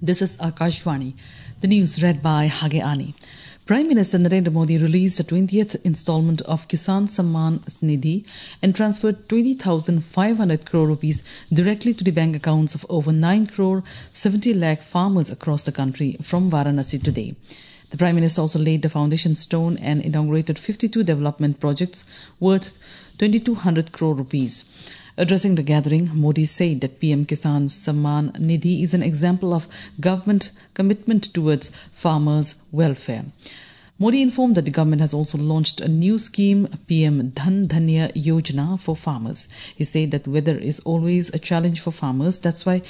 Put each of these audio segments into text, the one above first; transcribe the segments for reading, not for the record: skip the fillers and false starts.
This is Akashvani. The news read by Hage Ani. Prime Minister Narendra Modi released the 20th installment of Kisan Samman Nidhi and transferred 20,500 crore rupees directly to the bank accounts of over 9 crore 70 lakh farmers across the country from Varanasi today. The Prime Minister also laid the foundation stone and inaugurated 52 development projects worth 2,200 crore rupees. Addressing the gathering, Modi said that PM Kisan Samman Nidhi is an example of government commitment towards farmers' welfare. Modi informed that the government has also launched a new scheme, PM Dhan Dhanya Yojana, for farmers. He said that weather is always a challenge for farmers. That's why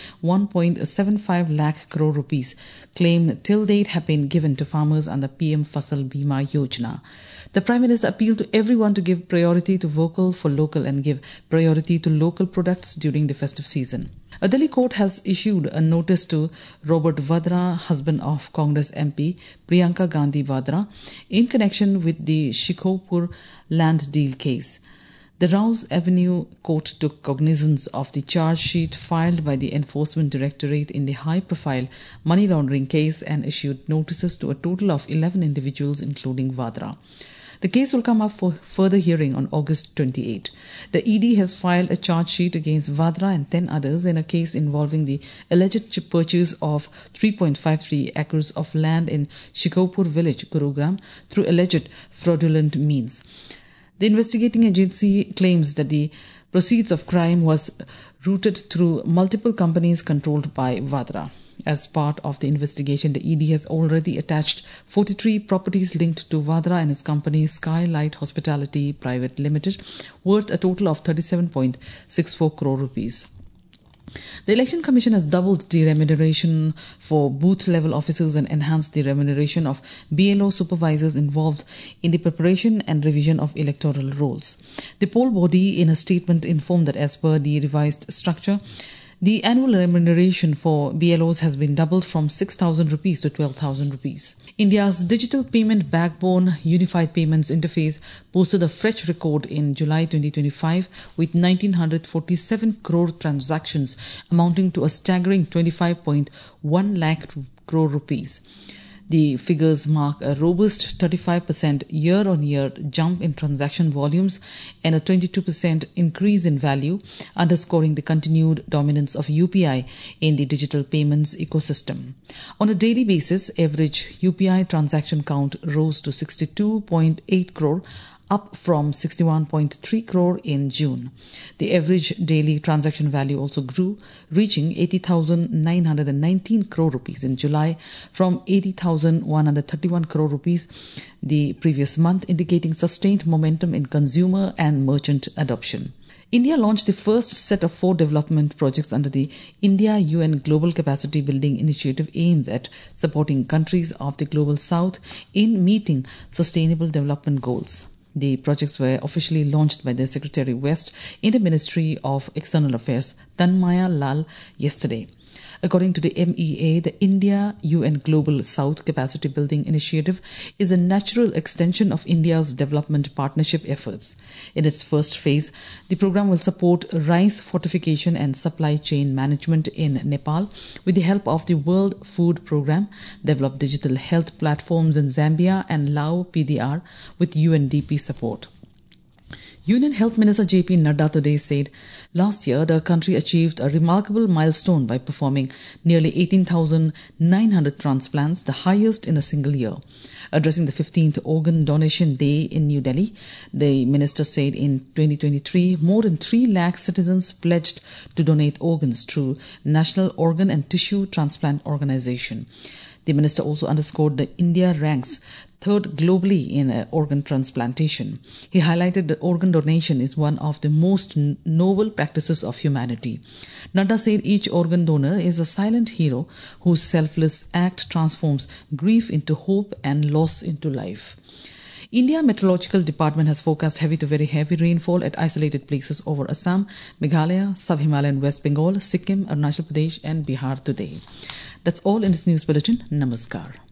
1.75 lakh crore rupees claim till date have been given to farmers under PM Fasal Bima Yojana. The Prime Minister appealed to everyone to give priority to vocal for local and give priority to local products during the festive season. A Delhi court has issued a notice to Robert Vadra, husband of Congress MP Priyanka Gandhi Vadra, in connection with the Shikhopur land deal case. The Rouse Avenue Court took cognizance of the charge sheet filed by the Enforcement Directorate in the high-profile money laundering case and issued notices to a total of 11 individuals, including Vadra. The case will come up for further hearing on August 28. The ED has filed a charge sheet against Vadra and 10 others in a case involving the alleged purchase of 3.53 acres of land in Shikhopur village, Gurugram, through alleged fraudulent means. The investigating agency claims that the proceeds of crime was routed through multiple companies controlled by Vadra. As part of the investigation, the ED has already attached 43 properties linked to Vadra and his company Skylight Hospitality Private Limited, worth a total of 37.64 crore rupees. The Election Commission has doubled the remuneration for booth-level officers and enhanced the remuneration of BLO supervisors involved in the preparation and revision of electoral rolls. The poll body, in a statement, informed that as per the revised structure, the annual remuneration for BLOs has been doubled from 6,000 rupees to 12,000 rupees. India's digital payment backbone, Unified Payments Interface, posted a fresh record in July 2025 with 1,947 crore transactions amounting to a staggering 25.1 lakh crore rupees. The figures mark a robust 35% year-on-year jump in transaction volumes and a 22% increase in value, underscoring the continued dominance of UPI in the digital payments ecosystem. On a daily basis, average UPI transaction count rose to 62.8 crore, up from 61.3 crore in June. The average daily transaction value also grew, reaching 80,919 crore rupees in July from 80,131 crore rupees the previous month, indicating sustained momentum in consumer and merchant adoption. India launched the first set of 4 development projects under the India-UN Global Capacity Building Initiative aimed at supporting countries of the Global South in meeting sustainable development goals. The projects were officially launched by the Secretary West in the Ministry of External Affairs, Tanmaya Lal, yesterday. According to the MEA, the India-UN Global South Capacity Building Initiative is a natural extension of India's development partnership efforts. In its first phase, the program will support rice fortification and supply chain management in Nepal with the help of the World Food Programme, develop digital health platforms in Zambia and Lao PDR with UNDP support. Union Health Minister J.P. Nadda today said last year the country achieved a remarkable milestone by performing nearly 18,900 transplants, the highest in a single year. Addressing the 15th Organ Donation Day in New Delhi, the minister said in 2023, more than 3 lakh citizens pledged to donate organs through National Organ and Tissue Transplant Organization. The minister also underscored that India ranks third globally in organ transplantation. He highlighted that organ donation is one of the most noble practices of humanity. Nadda said each organ donor is a silent hero whose selfless act transforms grief into hope and loss into life. India Meteorological Department has forecast heavy to very heavy rainfall at isolated places over Assam, Meghalaya, Sub-Himalayan West Bengal, Sikkim, Arunachal Pradesh and Bihar today. That's all in this news bulletin. Namaskar.